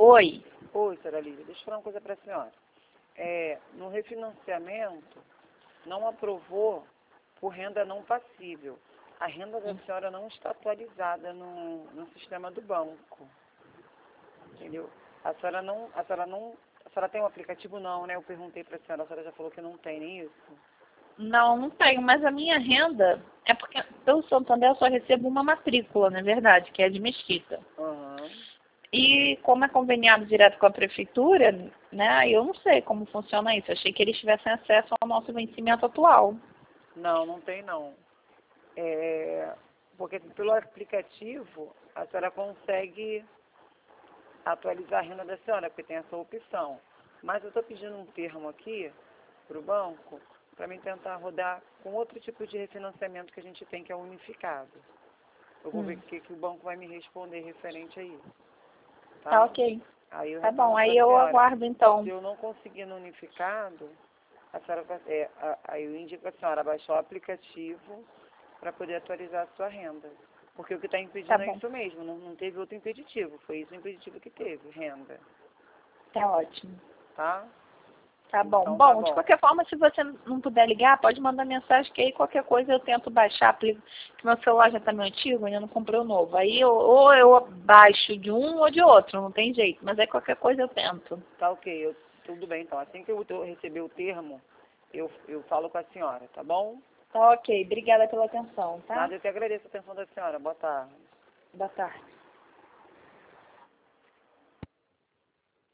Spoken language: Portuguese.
Oi. Oi, senhora Lívia, deixa eu falar uma coisa para a senhora. No refinanciamento, não aprovou por renda não passível. A renda da senhora não está atualizada no sistema do banco. Entendeu? A senhora tem um aplicativo? Não, né? Eu perguntei para a senhora já falou que não tem, nem isso? Não, não tenho, mas a minha renda é porque pelo Santander eu só recebo uma matrícula, na verdade, que é de Mesquita. Aham. E como é conveniado direto com a prefeitura, né, eu não sei como funciona isso. Achei que eles tivessem acesso ao nosso vencimento atual. Não, não tem não. Porque pelo aplicativo a senhora consegue atualizar a renda da senhora, porque tem essa opção. Mas eu estou pedindo um termo aqui para o banco para mim tentar rodar com outro tipo de refinanciamento que a gente tem, que é unificado. Eu vou ver o que o banco vai me responder referente a isso. Tá ok. Aí eu Tá bom, retorno pra aí eu senhora. aguardo então. Se eu não conseguir no unificado, a senhora aí eu indico a senhora baixar o aplicativo para poder atualizar a sua renda. Porque o que está impedindo Tá é bom, isso mesmo, não teve outro impeditivo, foi isso o impeditivo que teve, renda. tá ótimo. Tá? Tá bom. Então tá Bom, de bom. qualquer forma, se você não puder ligar, pode mandar mensagem que aí qualquer coisa eu tento baixar, porque meu celular já tá meio antigo, ainda não comprei o novo. Aí ou eu baixo de um ou de outro, não tem jeito. Mas aí qualquer coisa eu tento. Tá ok, tudo bem então. Assim que eu receber o termo, eu falo com a senhora, tá bom? Tá ok. Obrigada pela atenção, tá? Nada, eu que agradeço a atenção da senhora. Boa tarde. Boa tarde.